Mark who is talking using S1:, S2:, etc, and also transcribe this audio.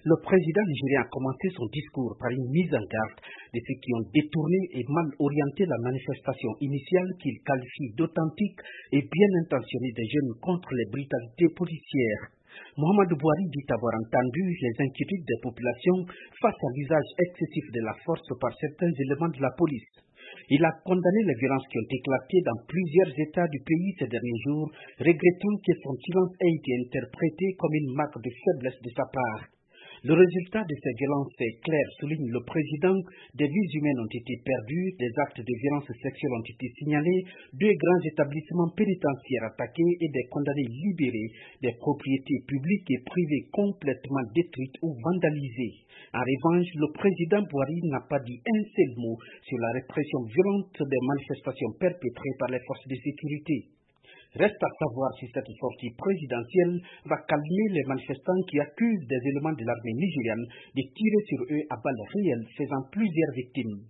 S1: Le président nigérien a commencé son discours par une mise en garde de ceux qui ont détourné et mal orienté la manifestation initiale qu'il qualifie d'authentique et bien intentionnée des jeunes contre les brutalités policières. Mohamed Bouhari dit avoir entendu les inquiétudes des populations face à l'usage excessif de la force par certains éléments de la police. Il a condamné les violences qui ont éclaté dans plusieurs États du pays ces derniers jours, regrettant que son silence ait été interprété comme une marque de faiblesse de sa part. Le résultat de ces violences est clair, souligne le président. Des vies humaines ont été perdues, des actes de violence sexuelle ont été signalés, 2 grands établissements pénitentiaires attaqués et des condamnés libérés, des propriétés publiques et privées complètement détruites ou vandalisées. En revanche, le président Bouhari n'a pas dit un seul mot sur la répression violente des manifestations perpétrées par les forces de sécurité. Reste à savoir si cette sortie présidentielle va calmer les manifestants qui accusent des éléments de l'armée nigériane de tirer sur eux à balles réelles, faisant plusieurs victimes.